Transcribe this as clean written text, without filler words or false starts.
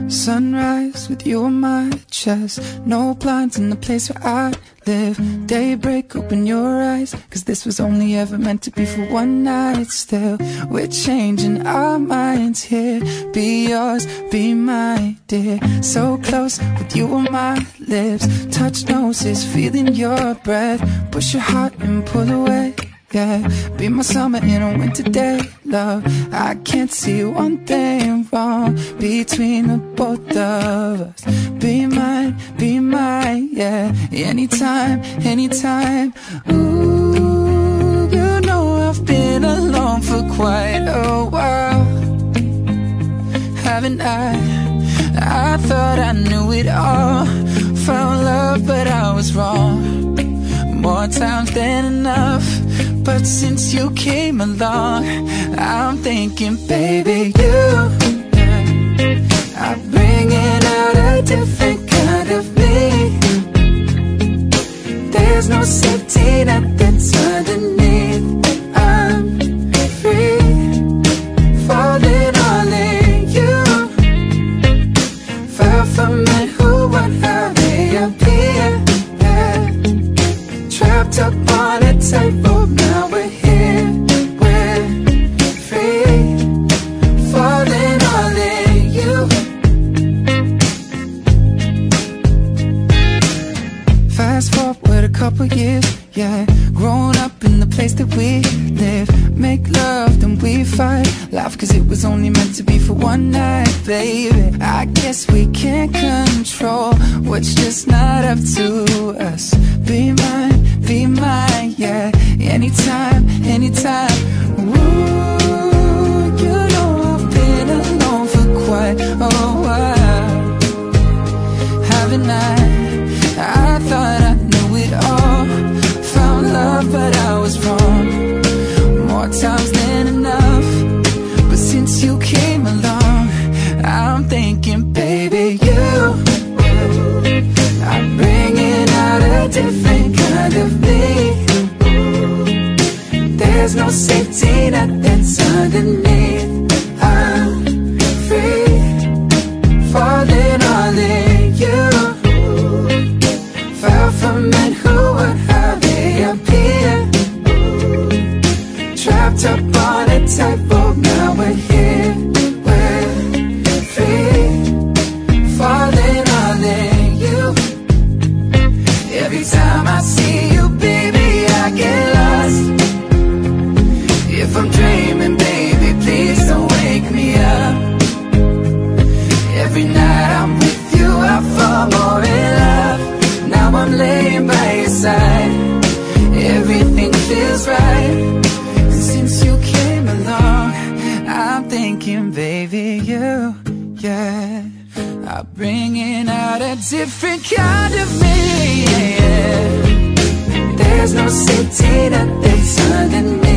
Sunrise with you on my chest, no blinds in the place where I live. Daybreak, open your eyes, 'cause this was only ever meant to be for one night. Still, we're changing our minds here. Be yours, be my dear. So close with you on my lips, touch noses, feeling your breath. Push your heart and pull away. Yeah, be my summer in a winter day, love. I can't see one thing wrong between the both of us. Be mine, yeah. Anytime, anytime. Ooh, you know I've been alone for quite a while, haven't I? I thought I knew it all, found love but I was wrong, more times than enough. But since you came along, I'm thinking, baby, you are bringing out a different kind of me. There's no safety net that's underneath. I'm free, falling all in you. Far from it, who, what, how they appear. Yeah. Trapped up on a tightrope. Now we're here, we're free, falling all in you. Fast forward a couple years, yeah. Growing up in the place that we live. Make love, then we fight. Laugh 'cause it was only meant to be for one night, baby. I guess we can't control what's just not up to us. Be mine, yeah. Anytime, anytime. Ooh, you know I've been alone for quite a while, haven't I? I thought I knew it all, found love but I was wrong, more times than enough. But since you came along, I'm thinking, baby, you are bringing out a different kind of me. There's no safety net that's underneath. I'm free, falling all in you. Far from it, who, what, how they appear. Trapped up on a tightrope, now we're here, we're free, falling all in you. Every time I see you, baby, I get lost. If I'm dreaming, baby, please don't wake me up. Every night I'm with you, I fall more in love. Now I'm laying by your side, everything feels right. And since you came along, I'm thinking, baby, you, yeah, are bringing out a different kind of me, yeah. There's no safety net that's underneath.